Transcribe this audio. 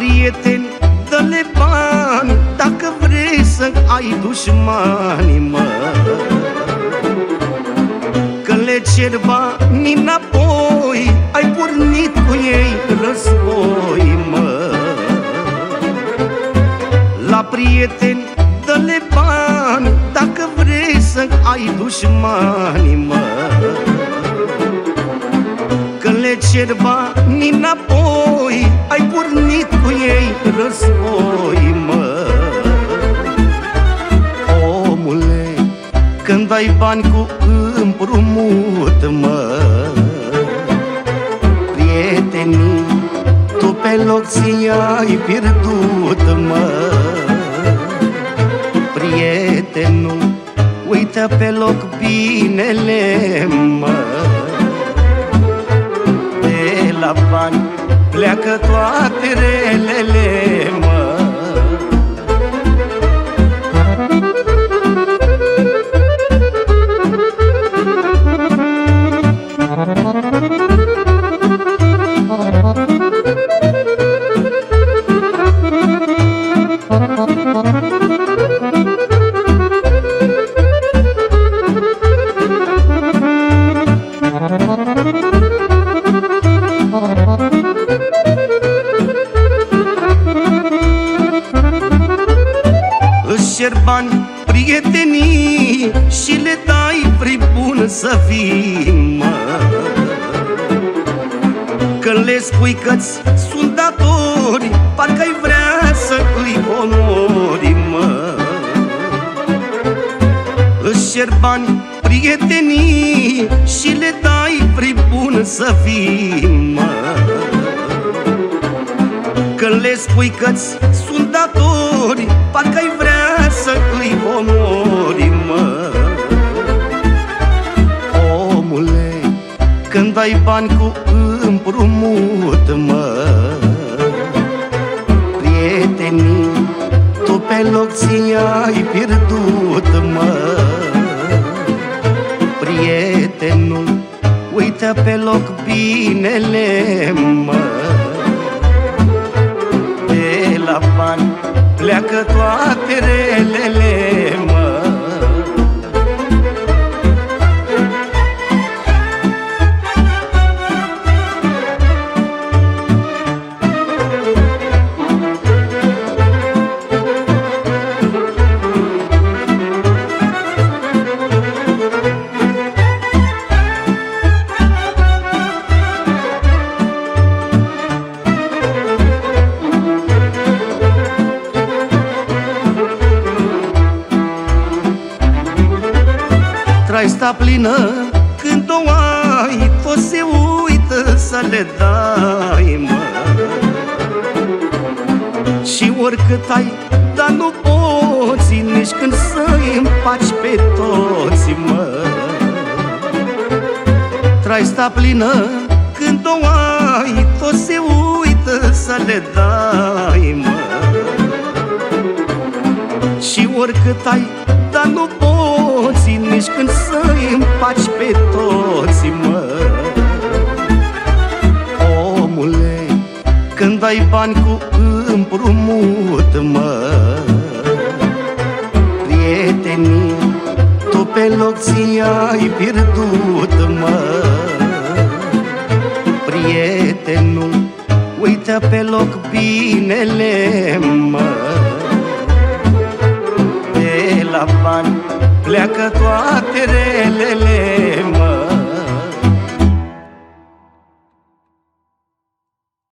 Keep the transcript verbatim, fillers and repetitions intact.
prieteni dă-le bani, dacă vrei să ai dușmani, mă. Că le cer bani înapoi, ai pornit cu ei război, mă. La prieteni dă-le bani, dacă vrei să ai dușmani, mă. Că le cer bani înapoi, ai pornit cu ei război, mă. Omule, când ai bani cu împrumut, mă, prietenii tu pe loc ți-ai pierdut, mă. Prietenul uită pe loc binele, mă. De la bani pleacă toate relele, mă. Își cer bani prietenii și le dai, vrei bun să fii, mă. Când le spui că-ți sunt datori, parcă-ai vrea să îi onori, mă. Își cer bani prietenii și le dai, vrei bun să fii, mă. Când le spui că-ți sunt datori, parcă-ai vrea să îi onori, mă. Omule, când ai bani cu împrumut, mă, prietenii tu pe loc ți-ai pierdut, mă. Prietenul uită pe loc binele, mă. De la bani pleacă toate relele, mă. Trai sta plină când o ai, toți se uită să le dai, mă. Și oricât ai, dar nu poți nici când să-i împaci pe toți, mă. Trai sta plină când o ai, toți se uită să le dai, mă. Și oricât ai, dar nu poți nici când să-i împaci pe toți, mă. Omule, când ai bani cu împrumut, mă, prietenii tu pe loc ți-ai pierdut, mă. Prietenul uită pe loc binele, mă. De la bani pleacă toate